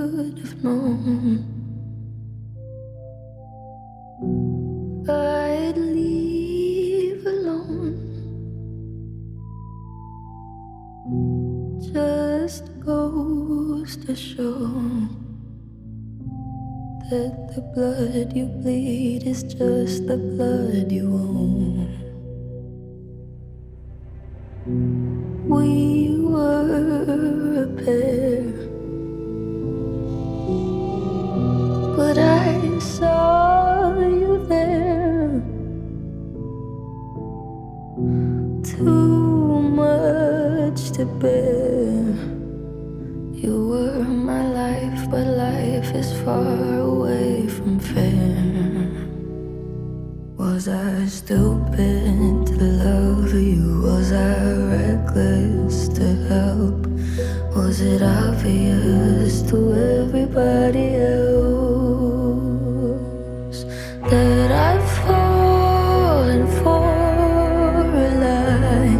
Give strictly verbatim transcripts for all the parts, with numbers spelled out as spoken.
should have known I'd leave alone. Just goes to show that the blood you bleed is just the blood you own. We were a pair, but I saw you there. Too much to bear. You were my life, but life is far away from fair. Was I stupid to love you? Was I reckless to help? Was it obvious to everybody else that I've fallen for a lie?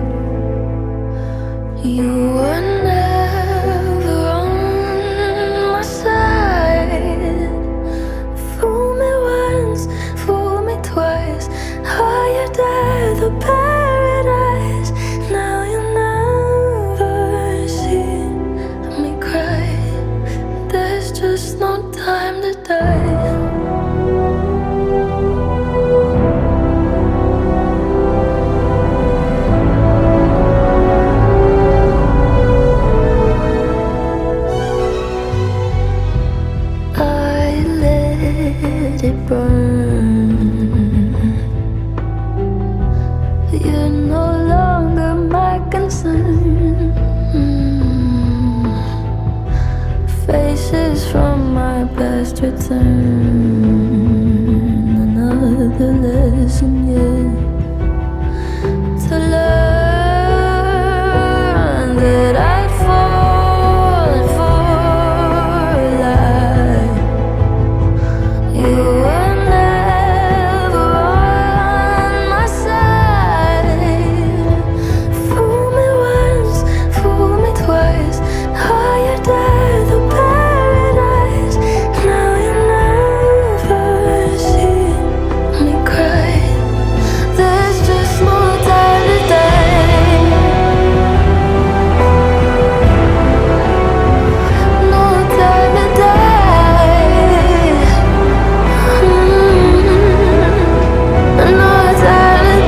You were never on my side. Fool me once, fool me twice. Higher than the paradise. Now you never see me cry. There's just no time to die. I let it burn. You're no longer my concern. Mm. Faces from my past return. Another lesson yet to learn that I'd fallen for a lie. You were never on my side. Fool me once, fool me twice. Higher than the paradise. Now you never see me cry. There's just no time to die. No time to die. Mm. No time to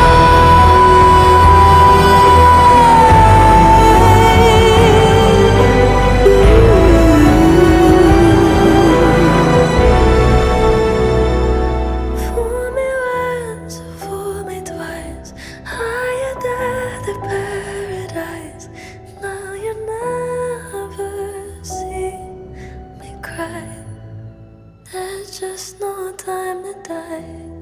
Fool me once, fool me twice. Higher than the paradise. Now you never see me cry. There's just no time to die.